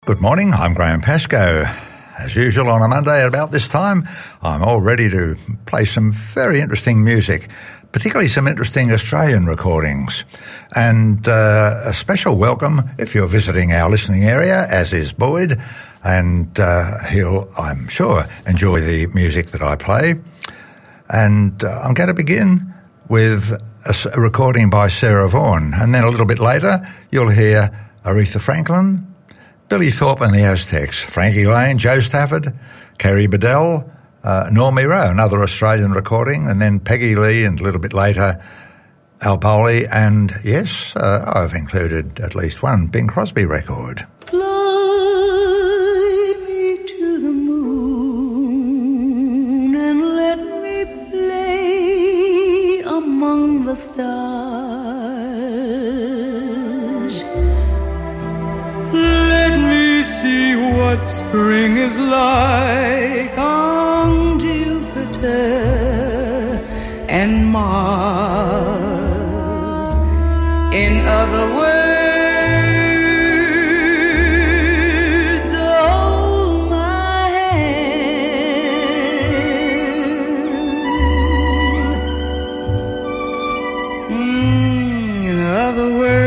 Good morning, I'm Graham Pascoe. As usual on a Monday at about this time, I'm all ready to play some very interesting music, particularly some interesting Australian recordings. And a special welcome if you're visiting our listening area, as is Boyd, and he'll, I'm sure, enjoy the music that I play. And I'm going to begin with a recording by Sarah Vaughan, and then a little bit later you'll hear Aretha Franklin, Billy Thorpe and the Aztecs, Frankie Lane, Joe Stafford, Carrie Bedell, Normie Rowe, another Australian recording, and then Peggy Lee, and a little bit later Al Bowley, and yes, I've included at least one Bing Crosby record. Fly me to the moon and let me play among the stars. Let me see what spring is like on Jupiter and Mars. In other words, hold my hand. In other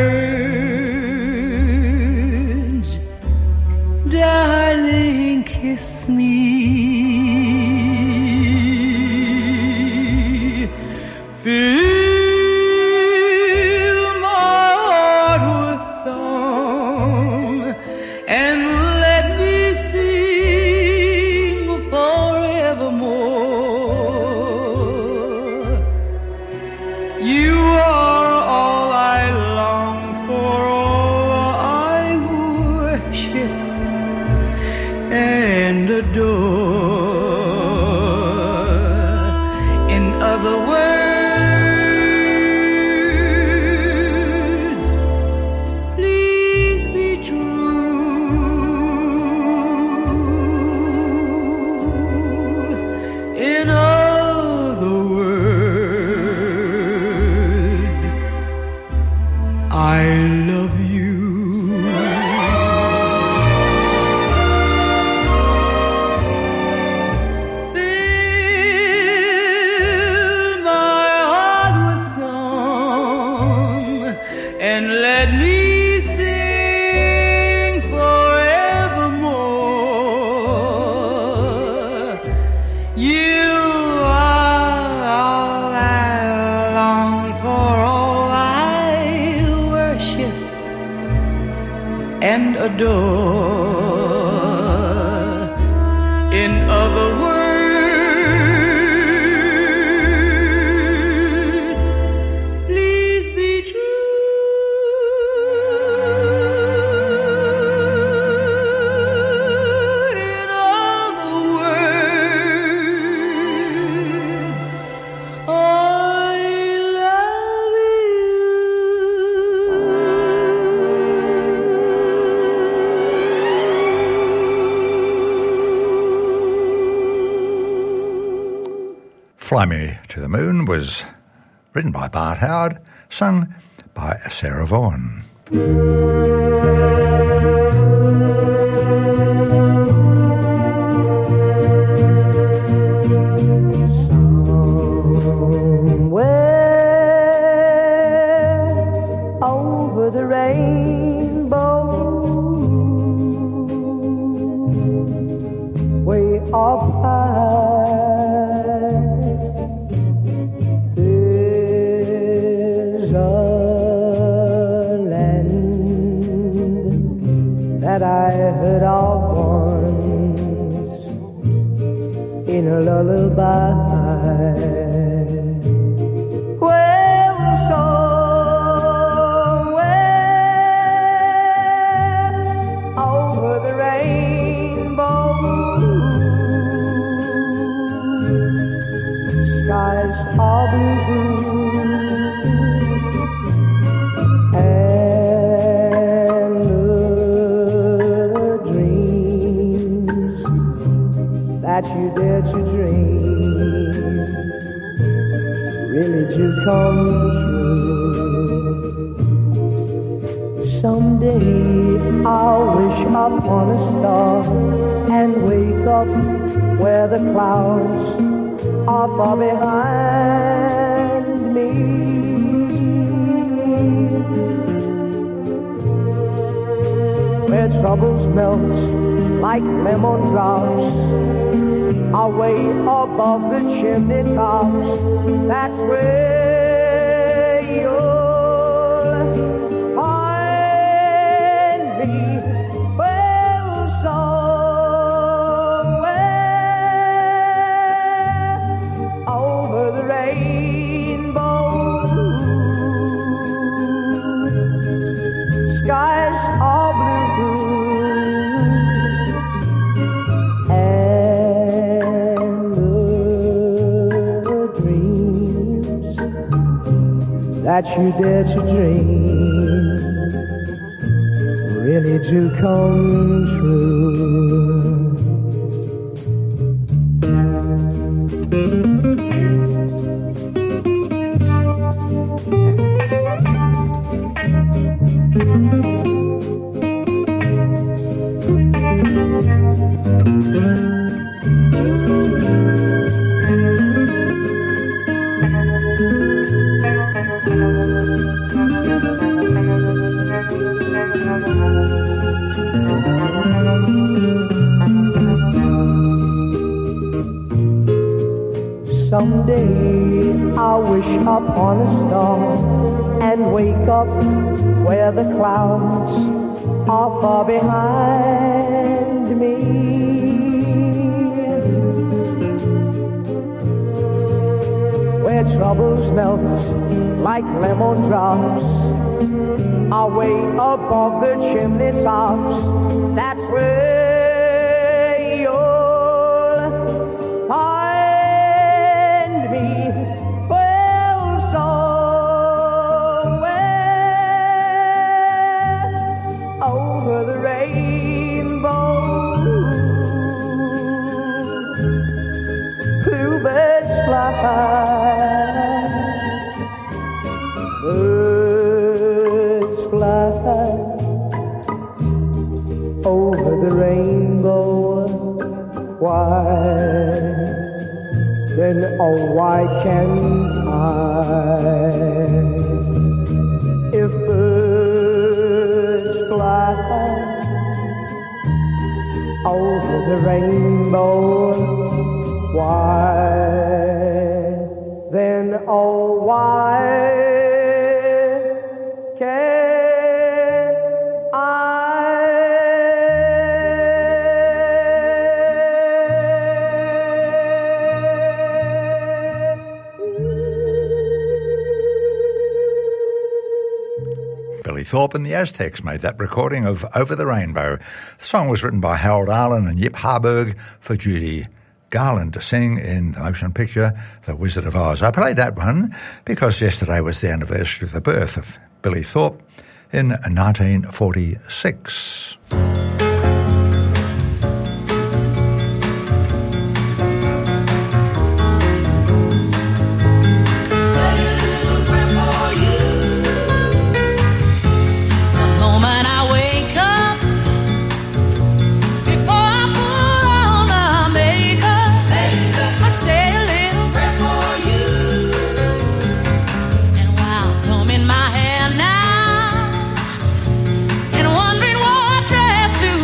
words, darling, kiss me. Fill my heart with song and let me sing forevermore. You are all I long for, all I worship and adore. In other words, please be true. In other words, I love you. And let me sing forevermore. You are all I long for, all I worship and adore. In other words, Fly Me to the Moon was written by Bart Howard, sung by Sarah Vaughan. Somewhere over the rainbow, way up high, that I heard of once in a lullaby. Well, somewhere over the rainbow, skies are blue. That you dare to dream really do come true. Someday I'll wish upon a star and wake up where the clouds are far behind me. Where troubles melt like lemon drops away above the chimney tops. That's where you'll find me. Well, somewhere over the rainbow, skies are blue. That you dare to dream really do come true. Someday I'll wish upon a star and wake up where the clouds are far behind me. Where troubles melt like lemon drops away above the chimney tops. That's where you'll find me. Well, somewhere over the rainbow, bluebirds fly, birds fly over the rainbow. Why? Then, oh, why can't I? If birds fly over the rainbow, why? Then, oh, why can't I? Billy Thorpe and the Aztecs made that recording of Over the Rainbow. The song was written by Harold Arlen and Yip Harburg for Judy Garland to sing in the motion picture The Wizard of Oz. I played that one because yesterday was the anniversary of the birth of Billy Thorpe in 1946. In my hair now, and wondering what dress to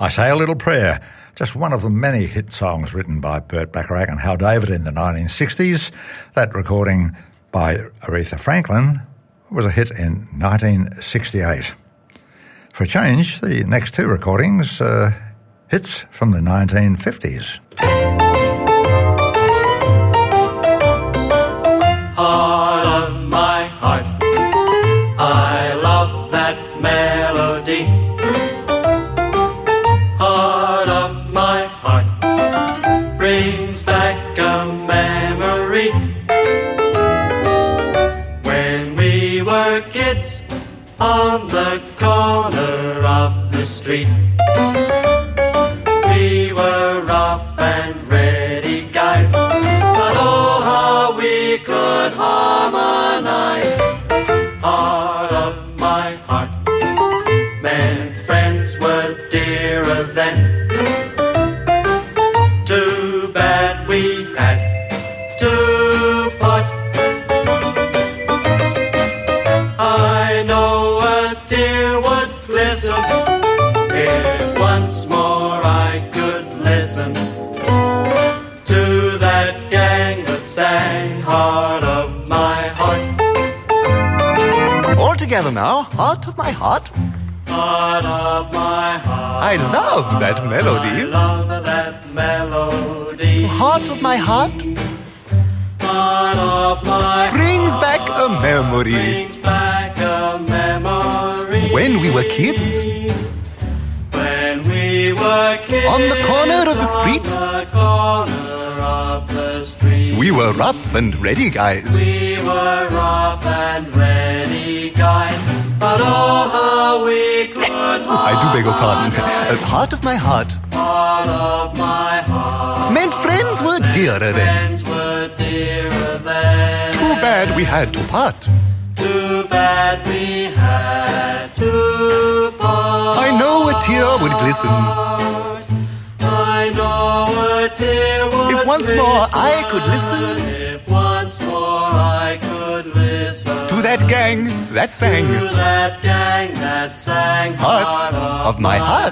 I Say a Little Prayer, just one of the many hit songs written by Burt Bacharach and Hal David in the 1960s. That recording by Aretha Franklin was a hit in 1968. For a change, the next two recordings hits from the 1950s. Heart of my heart, I love that melody. Heart of my heart brings back a memory. When we were kids on the corner of the street, we were rough and ready guys, but oh how we could harmonize. Heart of my heart meant friends were dearer then. Too bad we had to part. I know a tear would glisten if once more I could listen to that gang that sang Heart of my heart. All together now, Heart of my heart. Heart of my heart. I love that melody. I love that melody. Heart of my heart Heart of my brings heart back a memory. brings back a memory. When we were kids, When we were kids on the corner of the street, on the corner of the street, we were rough and ready guys. we were rough and ready guys, but oh how we could I do beg your pardon. Heart of my heart Heart of my heart meant friends were dearer then. friends were dearer then. Too bad we had to part. Too bad we had to part. I know a tear would glisten I know a tear would if once more I could listen If once more I could listen to that gang that sang to that gang that sang Heart of my heart.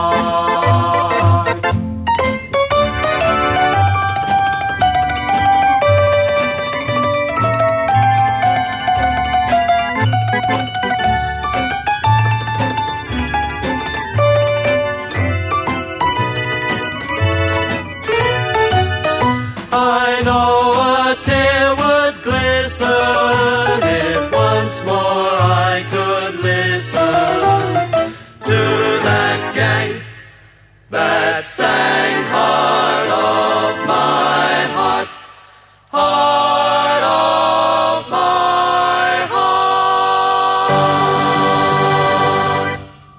I know a tear would glisten if once more I could listen to that gang that sang Heart of my heart. Heart of my heart.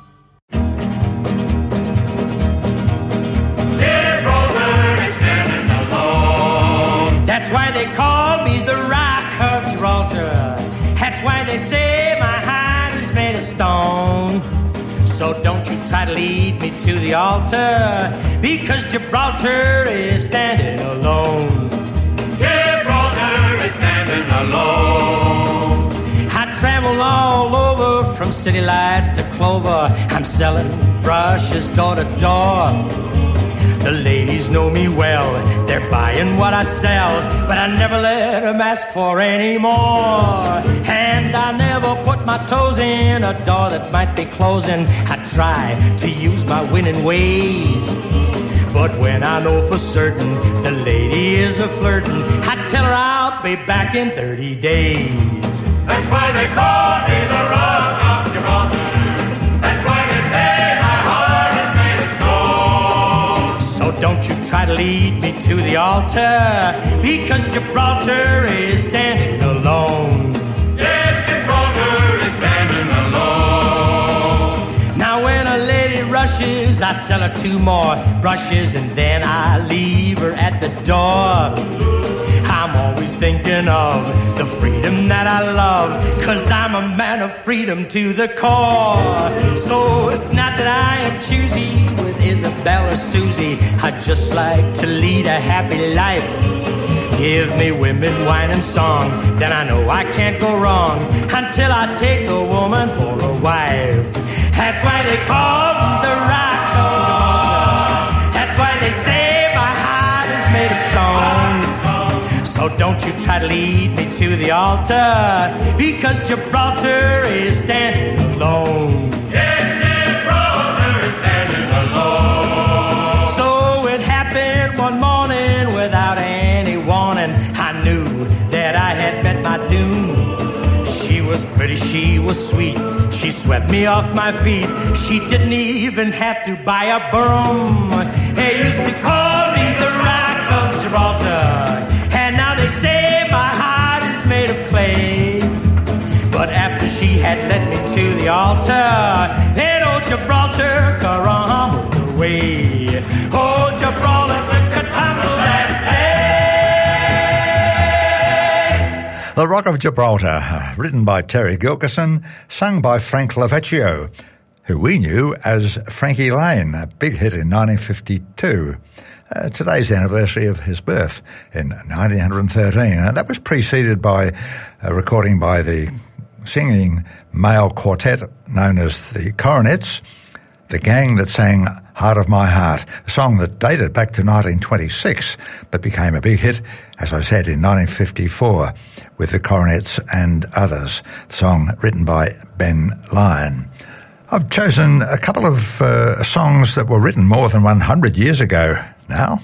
Dear brother is standing alone. That's why they call me the Rock of Gibraltar. That's why they say my heart is made of stone. So don't you try to lead me to the altar, because Gibraltar is standing alone. Gibraltar is standing alone. I travel all over from city lights to Clover. I'm selling brushes door to door. The ladies know me well, they're buying what I sell, but I never let them ask for any more. And I never put my toes in a door that might be closing. I try to use my winning ways, but when I know for certain the lady is a flirtin', I tell her I'll be back in 30 days. That's why they call me the Rock of Gibraltar. That's why they say my heart is made of stone. So don't you try to lead me to the altar, because Gibraltar is standing alone. Yes, Gibraltar is standing alone. Now when a lady rushes, I sell her 2 more brushes, and then I leave her at the door. I'm always thinking of the freedom that I love, 'cause I'm a man of freedom to the core. So it's not that I am choosy with Isabel or Susie, I just like to lead a happy life. Give me women, wine and song, then I know I can't go wrong, until I take a woman for a wife. That's why they call me the Rock of Gibraltar. That's why they say my heart is made of stone. So don't you try to lead me to the altar, because Gibraltar is standing alone. Yes, Gibraltar is standing alone. So it happened one morning without any warning. I knew that I had met my doom. She was pretty, she was sweet. She swept me off my feet. She didn't even have to buy a broom. They used to call me the Rock of Gibraltar. And now they say my heart is made of clay. But after she had led me to the altar, then old Gibraltar crumbled away. Old Gibraltar took a tumble that day. The Rock of Gibraltar, written by Terry Gilkyson, sung by Frank Lavecchio, who we knew as Frankie Lane, a big hit in 1952. Today's the anniversary of his birth in 1913. That was preceded by a recording by the singing male quartet known as the Coronets, the gang that sang Heart of My Heart, a song that dated back to 1926 but became a big hit, as I said, in 1954 with the Coronets and others, the song written by Ben Lyon. I've chosen a couple of songs that were written more than 100 years ago now.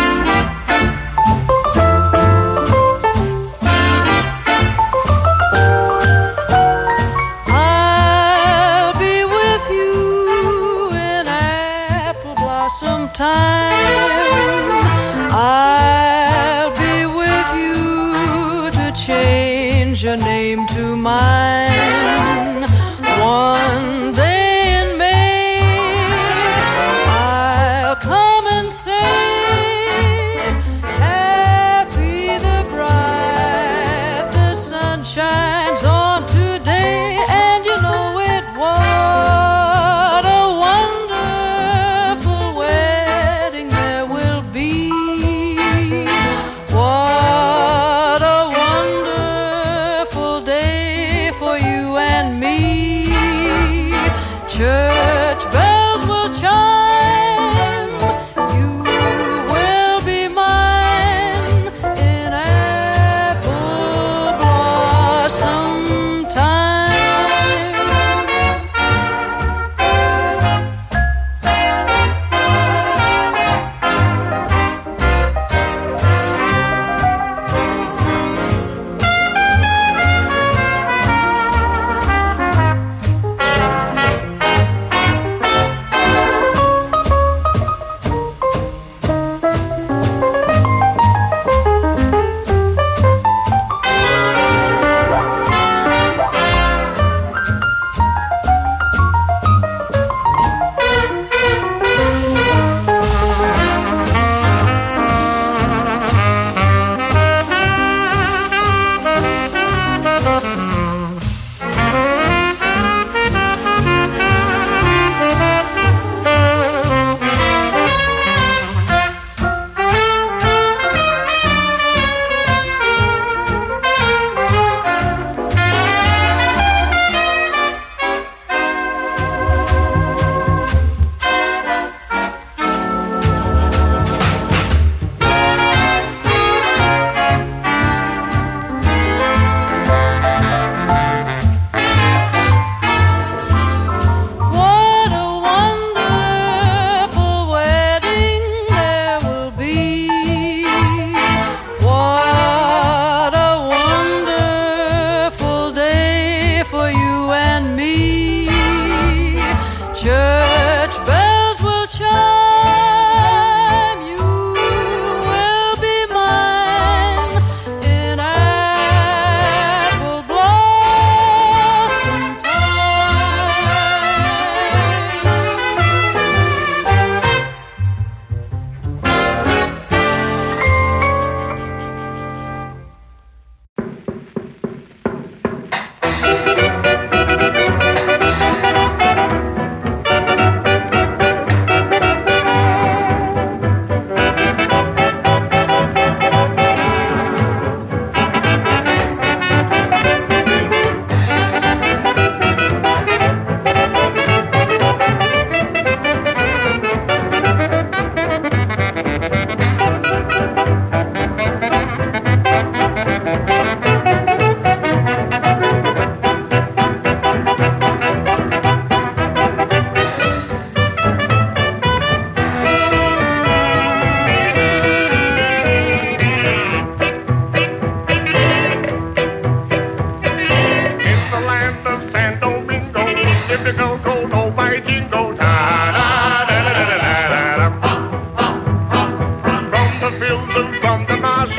I'll be with you in apple blossom time. I'll be with you to change your name to mine. One day in May, I'll come and say, happy the bride, the sun shines on today. And you know it, what a wonderful wedding there will be. What a wonderful day for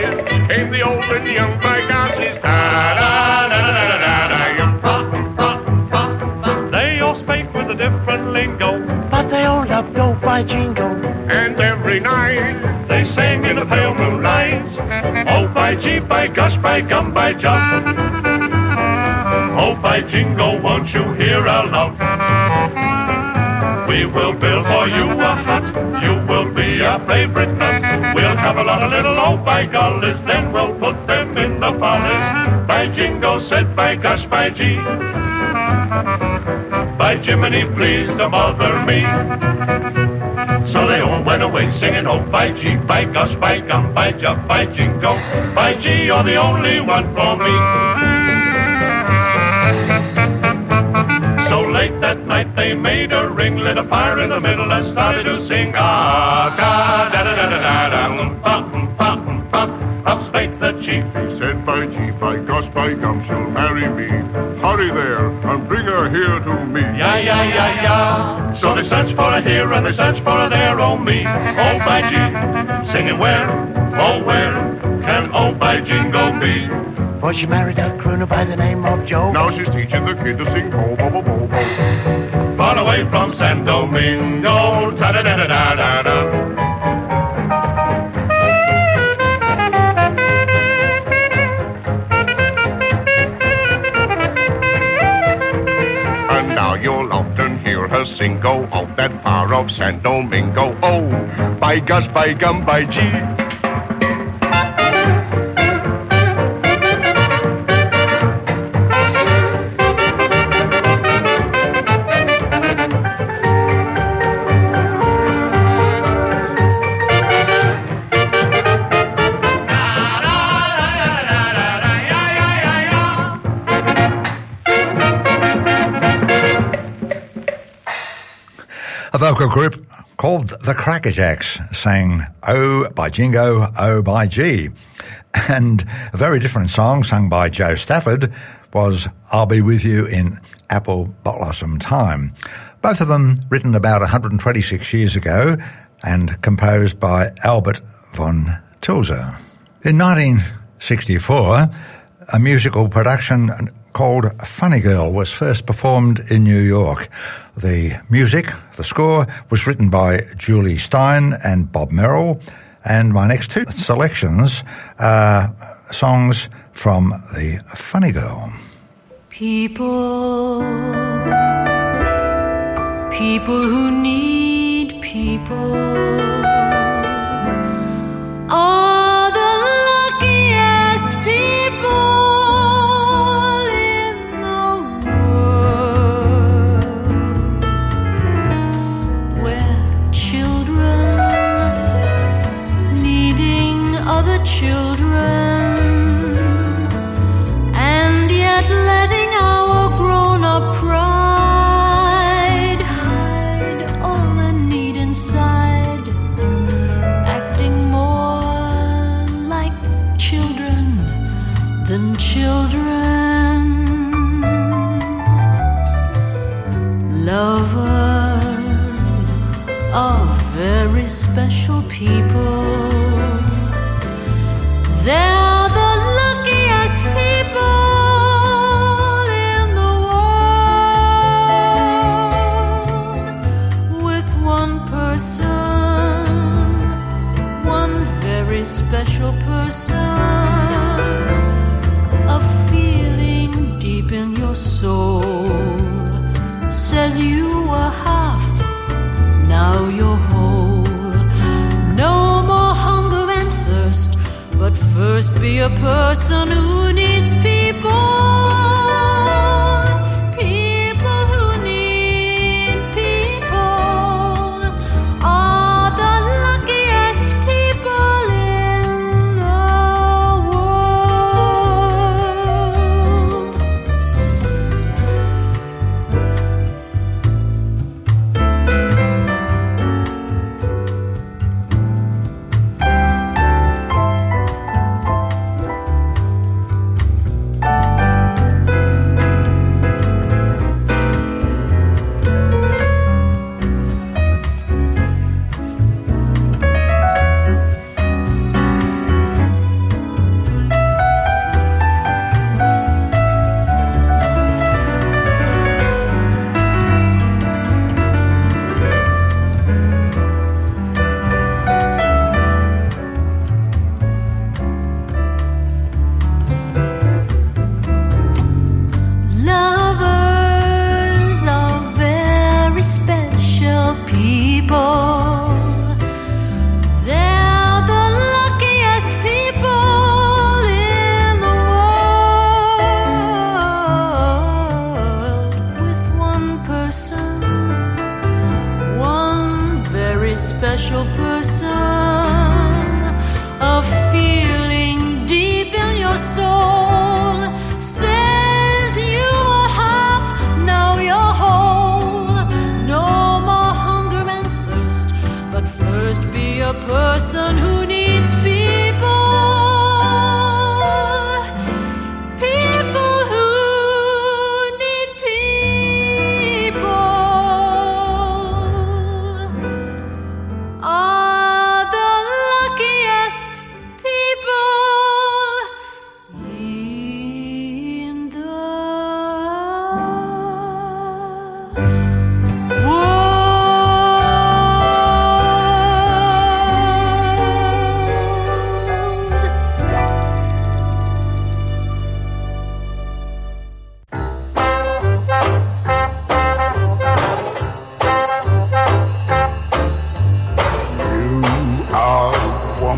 days came the old and young by gossies. They all spake with a different lingo, but they all love go by jingo. and every night they sang in the pale moonlight. Oh, by gee, by gosh, by gum, by jump. Oh, by jingo, won't you hear our love? We will build for you a hut. You will be our favorite nut. We'll have a lot of little oh by gollies, then we'll put them in the follies. By jingo said, by gosh, by gee. By Jiminy, please don't bother me. So they all went away singing, oh, by gee, by gosh, by gum, by jump, by jingo. By gee, you're the only one for me. So late that night they made a ring, lit a fire in the middle and started to sing. Ah, da, da, da, da, da, da, da, up spake the chief. He said, by gee, by gosh, by gum, she'll marry me. Hurry there and bring her here to me. Yeah, yeah, yeah, yeah. So they searched for her here and they searched for her there, oh me. Oh, by gee, singing where, oh, where can oh, by jingo be? For she married a crooner by the name of Joe. Now she's teaching the kid to sing ho, bo, bo, bo, bo. Far away from San Domingo, ta-da-da-da-da-da-da. And now you'll often hear her sing, go off that far of San Domingo. Oh, by gosh, by gum, by gee. A vocal group called the Crackerjacks sang Oh by Jingo, Oh by G. And a very different song sung by Joe Stafford was I'll Be With You in Apple Blossom Time. Both of them written about 126 years ago and composed by Albert von Tilzer. In 1964, a musical production called Funny Girl was first performed in New York. The music, the score, was written by Julie Stein and Bob Merrill, and my next two selections are songs from the Funny Girl. People who need people are the luckiest people in the world. Where children needing other children, and yet letting our grown-up pride hide all the need inside, acting more like children than children. Lovers are very special people. They're the luckiest people in the world. With one person, one very special person, a feeling deep in your soul says you were half, now you're whole. No more hunger and thirst, but first be a person who needs people. People who need people are the luckiest people in the world.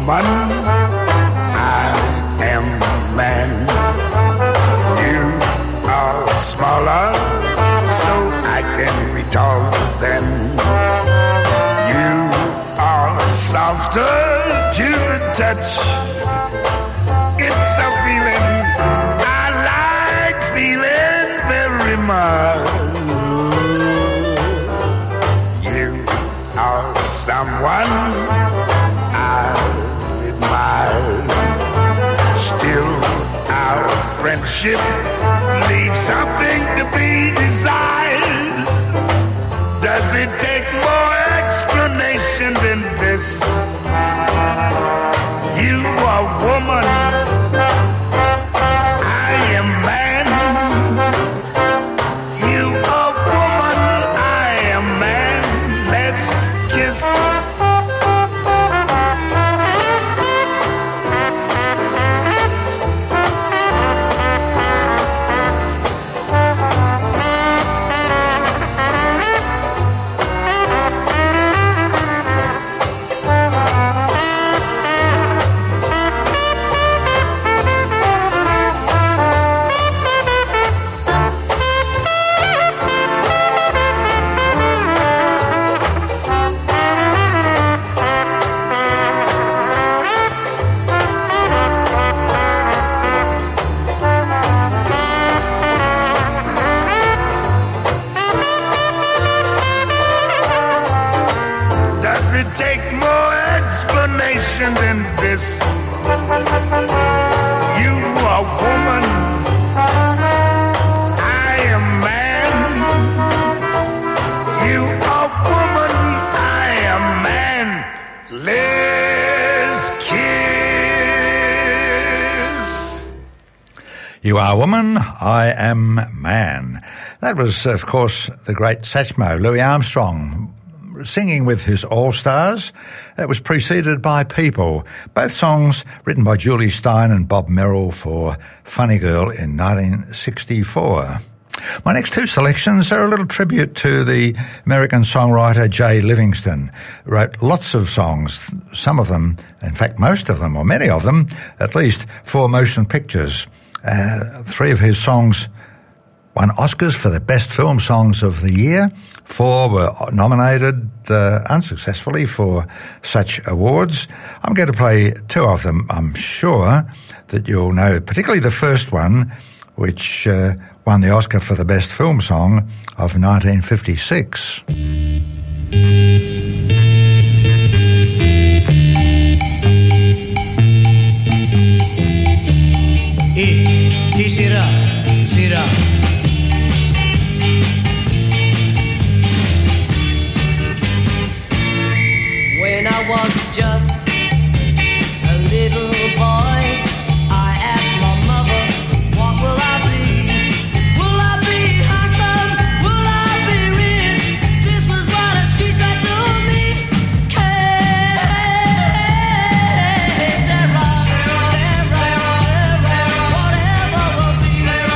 woman, I am man. You are smaller, so I can be taller than. You are softer to the touch. It's a feeling I like feeling very much. You are someone I admire. Still, our friendship leaves something to be desired. Does it take more explanation than this? You are woman, I am man. You are woman, I am man. Let's kiss. Than this. You are woman, I am man. You are woman, I am man. Let's kiss. You are woman, I am man. That was, of course, the great Satchmo, Louis Armstrong, singing with his All-Stars. That was preceded by People, both songs written by Julie Stein and Bob Merrill for Funny Girl in 1964. My next two selections are a little tribute to the American songwriter Jay Livingston. Wrote lots of songs, some of them, in fact most of them, or many of them, at least, for motion pictures. Three of his songs won Oscars for the best film songs of the year. 4 were nominated unsuccessfully for such awards. I'm going to play 2 of them. I'm sure that you'll know, particularly the first one, which won the Oscar for the best film song of 1956. Sira. When I was just a little boy, I asked my mother, what will I be? Will I be handsome? Will I be rich? This was what she said to me. Hey, Sarah, whatever will be.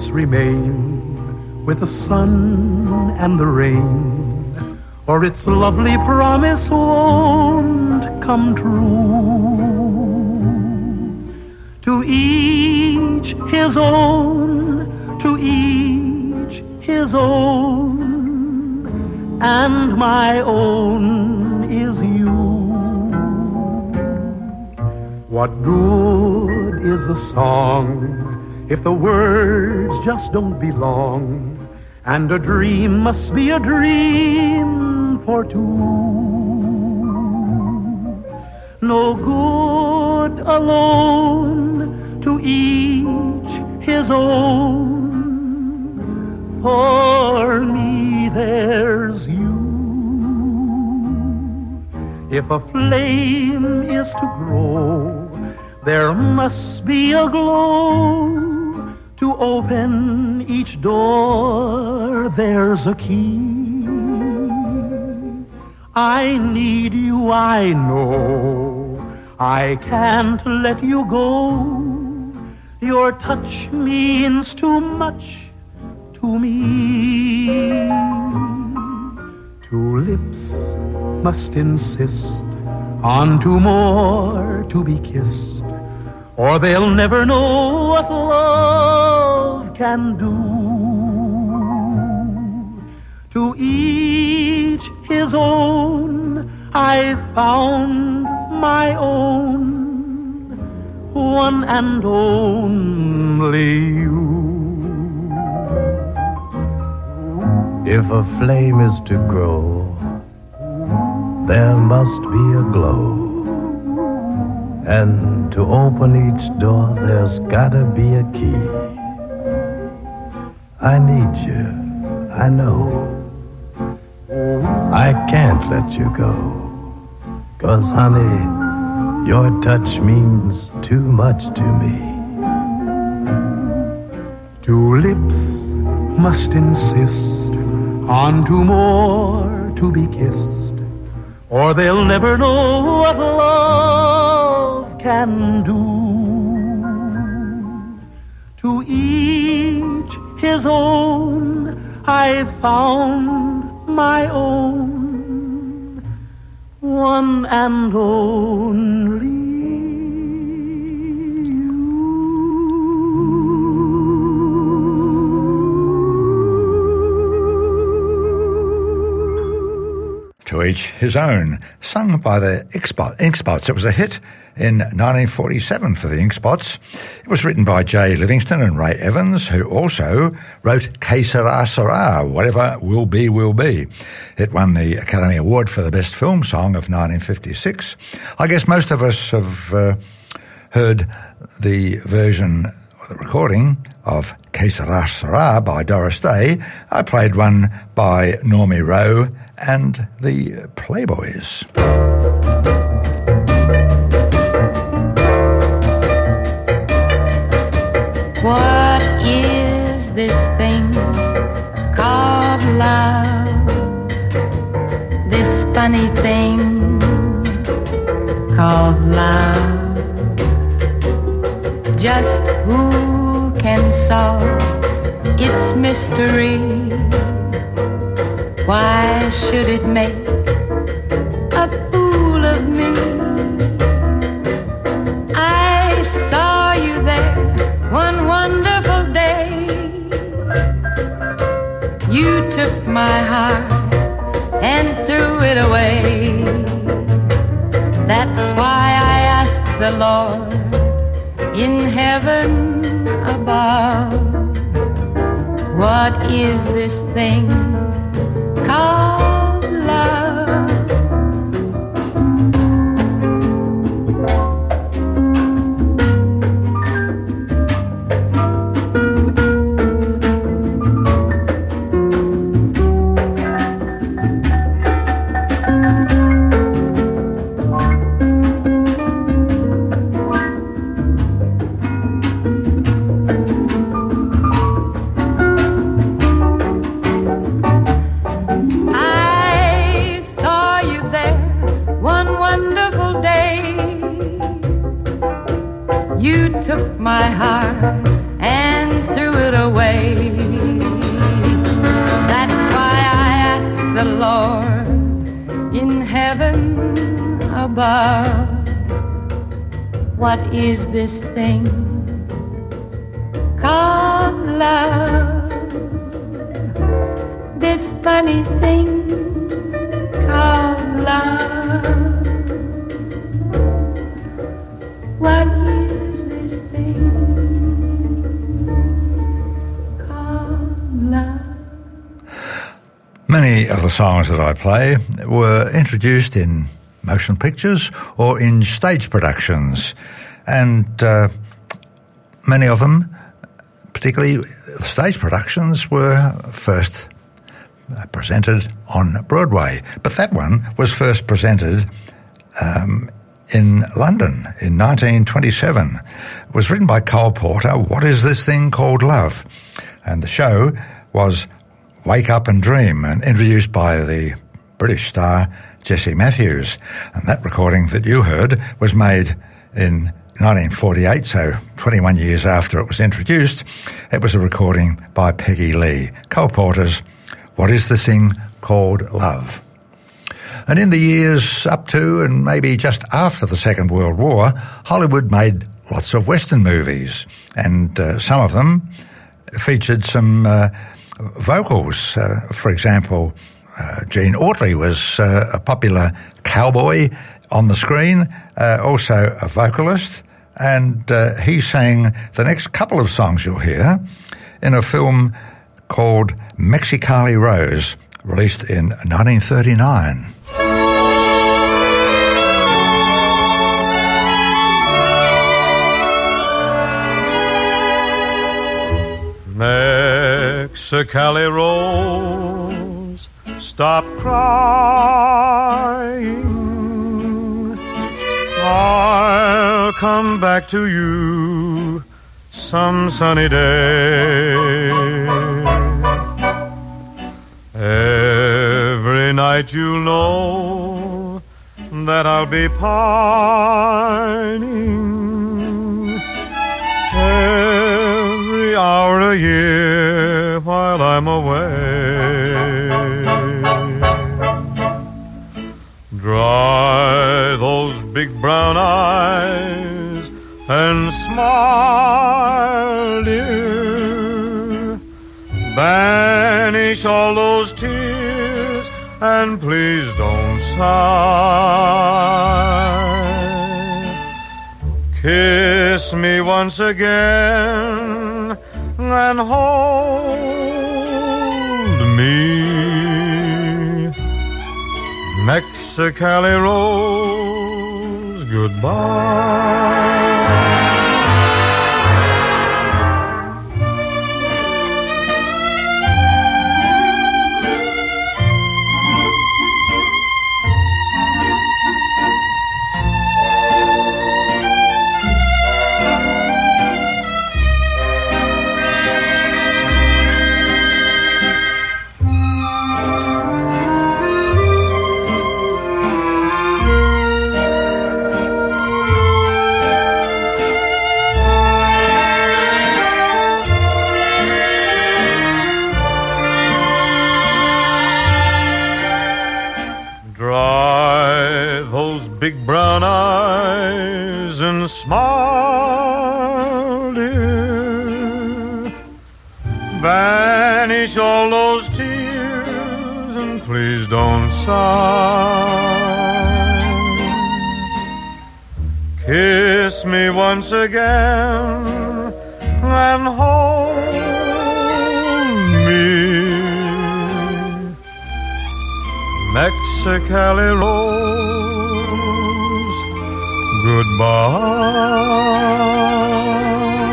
must remain with the sun and the rain, or its lovely promise won't come true. To each his own, to each his own, and my own is you. What good is a song if the words just don't belong, and a dream must be a dream for two? No good alone, to each his own. For me there's you. If a flame is to grow, there must be a glow. To open each door, there's a key. I need you, I know. I can't let you go. Your touch means too much to me. Two lips must insist on two more to be kissed, or they'll never know what love can do. To each his own, I found my own, one and only you. If a flame is to grow, there must be a glow. And to open each door, there's gotta be a key. I need you, I know. I can't let you go, 'cause honey, your touch means too much to me. Two lips must insist on two more to be kissed, or they'll never know what love can do. To each his own, I found my own, one and only To Each His Own, sung by the Inkspots. It was a hit in 1947 for the Inkspots. It was written by Jay Livingston and Ray Evans, who also wrote Que Sera Sera, Whatever Will Be, Will Be. It won the Academy Award for the Best Film Song of 1956. I guess most of us have heard the version, the recording of Que Sera Sera by Doris Day. I played one by Normie Rowe and the Playboys. What is this thing called love? This funny thing called love. Just who can solve its mystery? Why should it make a fool of me? I saw you there one wonderful day. You took my heart and threw it away. That's why I asked the Lord in heaven above, what is this thing called love? My heart and threw it away. Lord in heaven above. What is this thing called love? This funny thing called love. What is this thing called love? Many of the songs that I play were introduced in motion pictures or in stage productions, and many of them, particularly stage productions, were first presented on Broadway. But that one was first presented in London in 1927. It was written by Cole Porter, What Is This Thing Called Love? And the show was Wake Up and Dream, and introduced by the British star Jessie Matthews. And that recording that you heard was made in 1948, so 21 years after it was introduced. It was a recording by Peggy Lee, Cole Porter's What Is This Thing Called Love? And in the years up to and maybe just after the Second World War, Hollywood made lots of Western movies, and some of them featured some vocals. For example, Gene Autry was a popular cowboy on the screen, also a vocalist, and he sang the next couple of songs you'll hear in a film called Mexicali Rose, released in 1939. Mexicali Rose, stop crying. I'll come back to you some sunny day. Every night you'll know that I'll be pining. Every hour a year while I'm away. Dry those big brown eyes and smile, dear. Banish all those tears and please don't sigh. Kiss me once again and hold me. Mexicali Rose, goodbye. Big brown eyes and smile, dear. Banish all those tears and please don't sigh. Kiss me once again and hold me. Mexicali Rose, goodbye.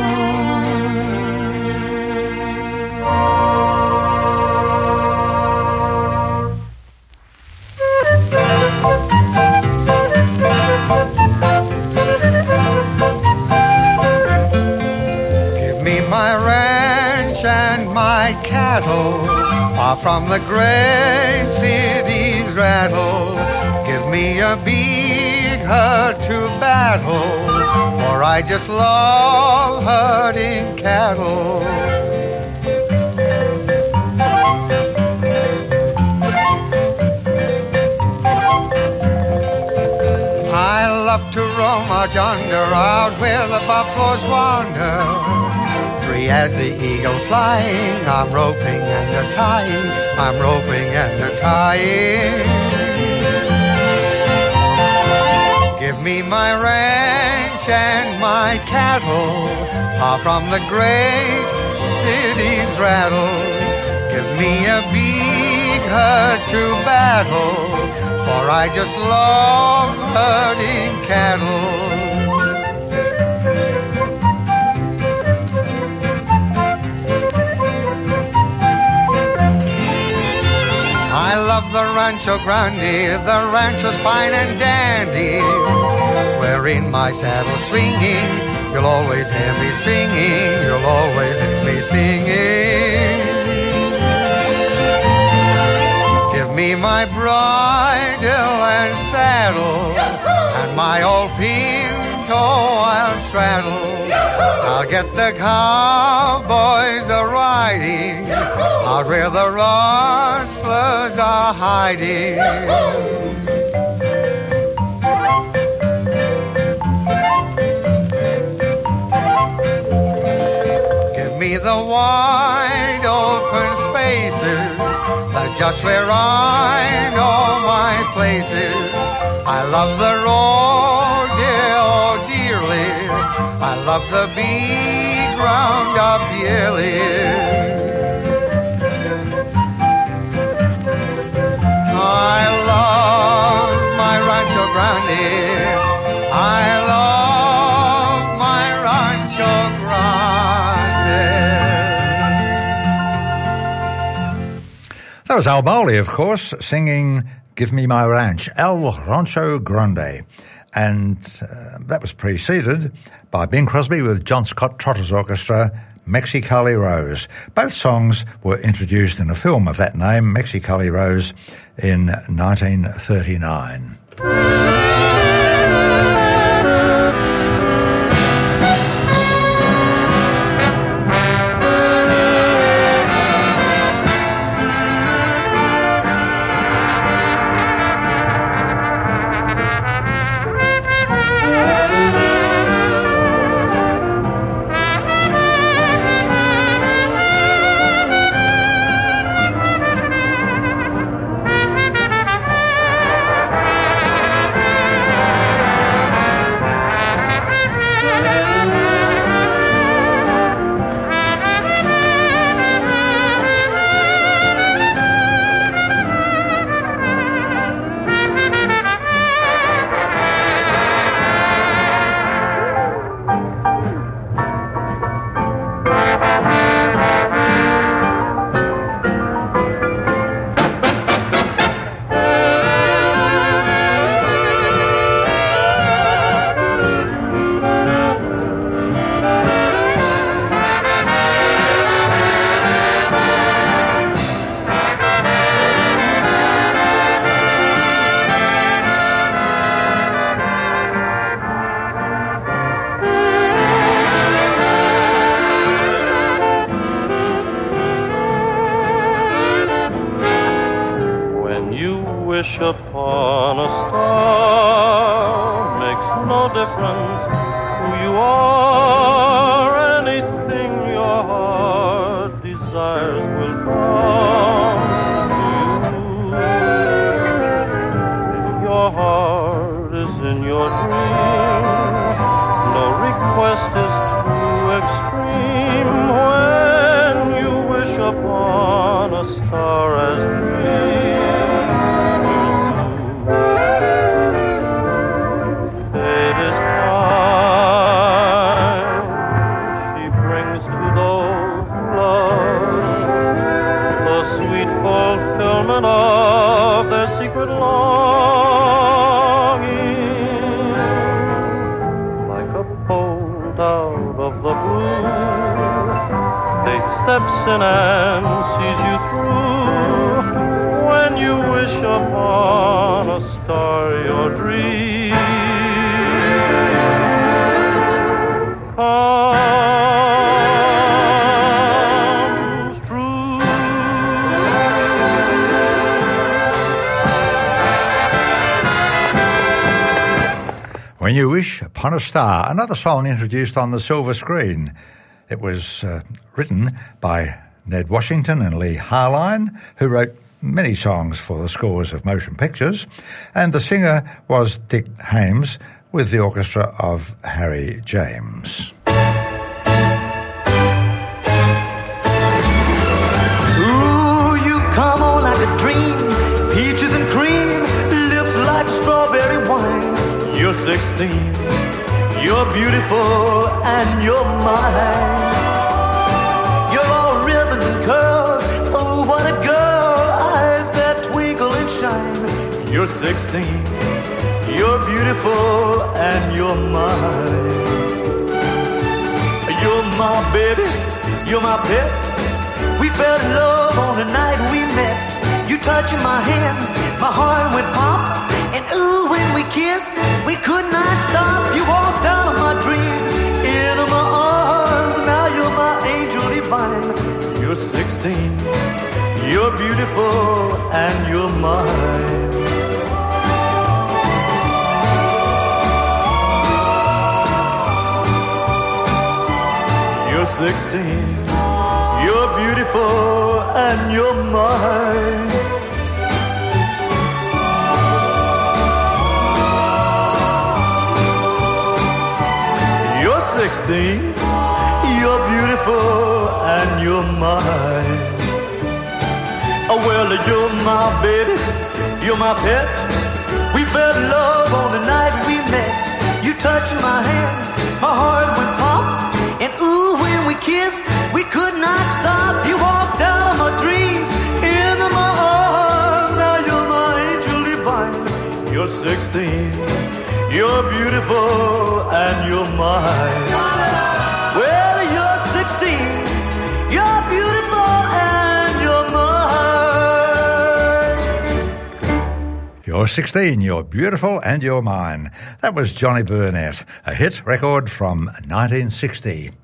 Give me my ranch and my cattle, far from the great city's rattle. Give me a big herd to battle, for I just love herding cattle. love to roam out yonder, out where the buffaloes wander. Free as the eagle flying, I'm roping and a tying, I'm roping and a tying. Give me my ranch and my cattle, far from the great city's rattle. Give me a big herd to battle, for I just love herding cattle. I love the Rancho Grande, the rancho's fine and dandy, where in my saddle swinging, you'll always hear me singing, you'll always hear me singing. Give me my bridle and saddle, and my old pinto I'll straddle. I'll get the cowboys a-riding out where the rustlers are hiding. Give me the wide open spaces, that's just where I know my places. I love the road, dear, oh dearly. I love the big round up yearly. I love my Rancho Grande. I love my Rancho Grande. That was Al Bowley, of course, singing Give Me My Ranch, El Rancho Grande. And that was preceded by Bing Crosby with John Scott Trotter's Orchestra, Mexicali Rose. Both songs were introduced in a film of that name, Mexicali Rose, in 1939. When You Wish Upon a Star, another song introduced on the silver screen. It was written by Ned Washington and Lee Harline, who wrote many songs for the scores of motion pictures, and the singer was Dick Haymes with the orchestra of Harry James. Ooh, you come on like a dream, peaches and cream, lips like strawberry wine. You're 16, you're beautiful and you're mine. You're all ribbons and curls, oh what a girl, eyes that twinkle and shine. You're 16, you're beautiful and you're mine. You're my baby, you're my pet. We fell in love on the night we met. You touching my hand, my heart went pop. And ooh, when we kissed, we could not stop. You walked out of my dreams, into my arms. Now you're my angel divine. You're 16, you're beautiful and you're mine. You're 16, you're beautiful and you're mine. You're 16, you're beautiful and you're mine. Oh well, you're my baby, you're my pet. We fell in love on the night we met. You touched my hand, my heart went pop. And ooh, when we kissed, we could not stop. You walked out of my dreams, into my arms. Now you're my angel divine. You're 16, you're beautiful and you're mine. Well, you're 16, you're beautiful and you're mine. You're 16, you're beautiful and you're mine. That was Johnny Burnett, a hit record from 1960.